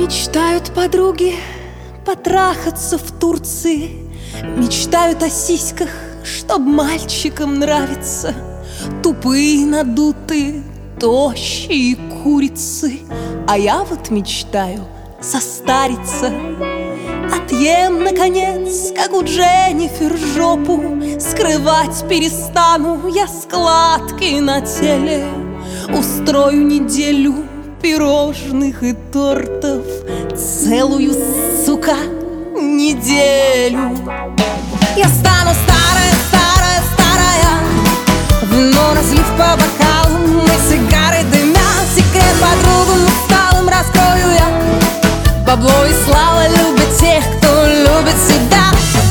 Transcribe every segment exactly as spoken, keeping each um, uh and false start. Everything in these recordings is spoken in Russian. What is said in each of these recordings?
Мечтают подруги потрахаться в Турции, мечтают о сиськах, чтоб мальчикам нравиться. Тупые, надутые, тощие курицы. А я вот мечтаю состариться. Отъем, наконец, как у Дженнифер, жопу. Скрывать перестану я складки на теле. Устрою неделю пирожных и тортов, целую, сука, неделю. Я стану старая, старая, старая. Вино разлив по бокалам, и сигары дымя. Секрет подругам усталым раскрою я. Бабло и слава любят тех, кто любит себя.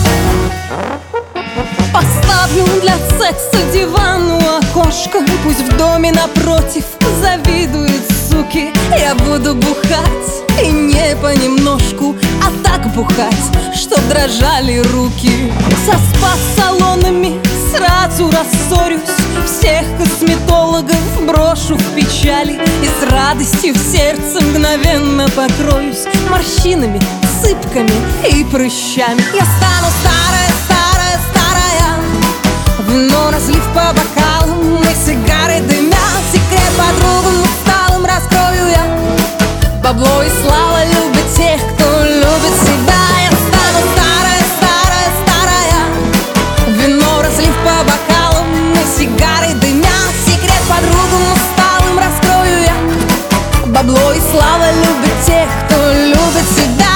Поставлю для секса диван у окошка. Пусть в доме напротив завидуют суки. Я буду бухать, и не понемножку, а так бухать, чтоб дрожали руки. Со спа-салонами сразу рассорюсь. Всех косметологов брошу в печали. И с радостью в сердце мгновенно покроюсь морщинами, сыпками и прыщами. Я стану старая, старая, старая. Вино разлив по бокалам, и сигары дымя. Секрет подругам усталым раскрою я. Бабло и слава любят тех, кто любит себя. Я стану старая, старая, старая. Вино разлив по бокалам, и сигары дымя. Секрет подругам усталым раскрою я. Бабло и слава любят тех, кто любит себя.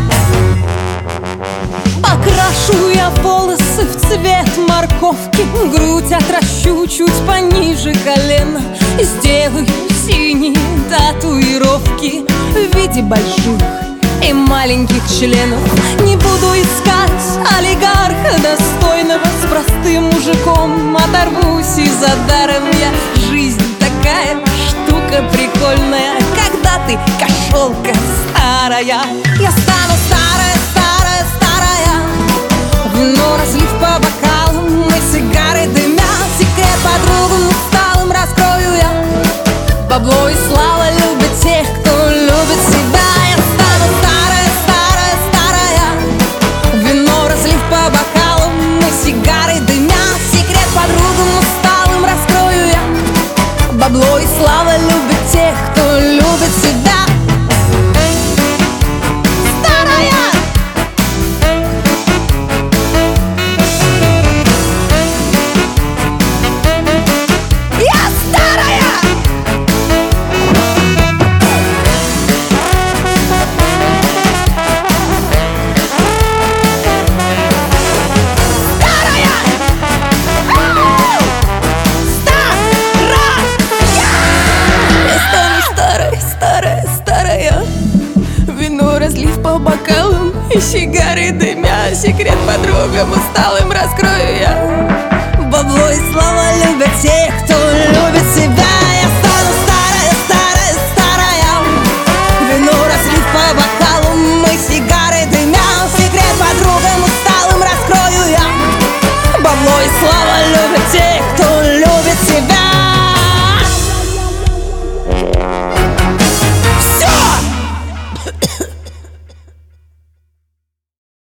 Покрашу я волосы в цвет морковки. Грудь отращу чуть пониже колена. И сделаю синие татуировки в виде больших и маленьких членов. Не буду искать олигарха достойного. С простым мужиком оторвусь и за даром я. Жизнь такая штука прикольная, когда ты кошелка старая. Я стану старая, старая, старая. Вино разлив по бокалам, и сигары дымя. Секрет подругам усталым раскрою я. Бабло и слава любят тех, кто любит себя. Я стану старая, старая, старая. Вино разлив по бокалам, и сигары дымя. Секрет подругам усталым раскрою я. Бабло и слава любят тех, кто любит себя. Разлив по бокалам, и сигары дымя. Секрет подругам усталым раскрою я. Бабло и слава любят тех, кто